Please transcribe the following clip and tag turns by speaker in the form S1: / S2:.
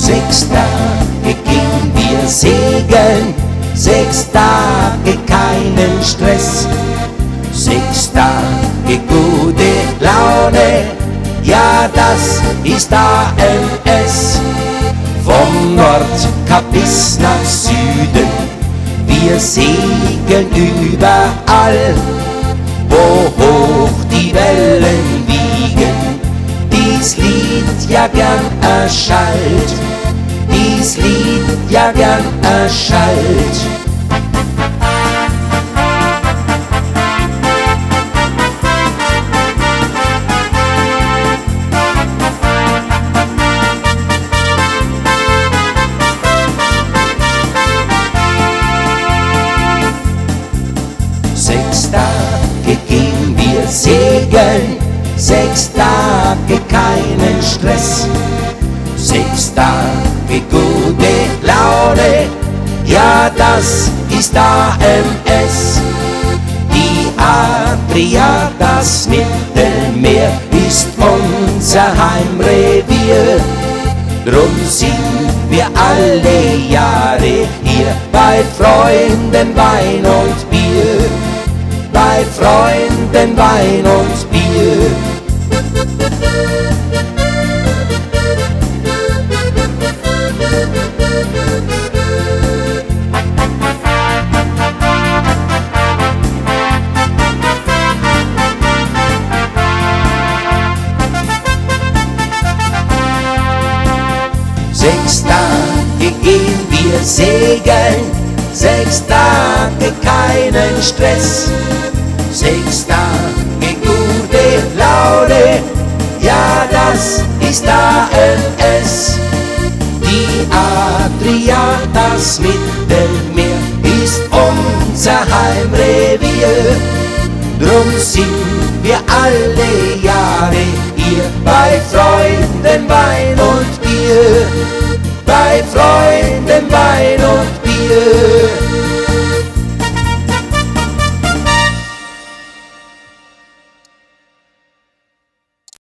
S1: 6 Tage gehen wir segeln, 6 Tage keinen Stress, 6 Tage gute Laune, ja das ist AMS. Vom Nordkap bis nach Süden, wir segeln überall, wo hoch die Wellen wiegen. Dies Lied ja gern erschallt, dies Lied ja gern erschallt. Sechs Tage gehen wir segeln, 6 Tage keinen Stress, 6 Tage gute Laune, ja das ist AMS. Die Adria, das Mittelmeer, ist unser Heimrevier. Drum sind wir alle Jahre hier bei Freunden Wein und Bier, bei Freunden Wein und Bier. Sechs Tage gehen wir segeln, 6 Tage keinen Stress, 6 Tage gute Laune, ja das ist AMS. Die Adria, das Mittelmeer, ist unser Heimrevier. Drum sind wir alle Jahre hier bei Freunden Wein und Bier.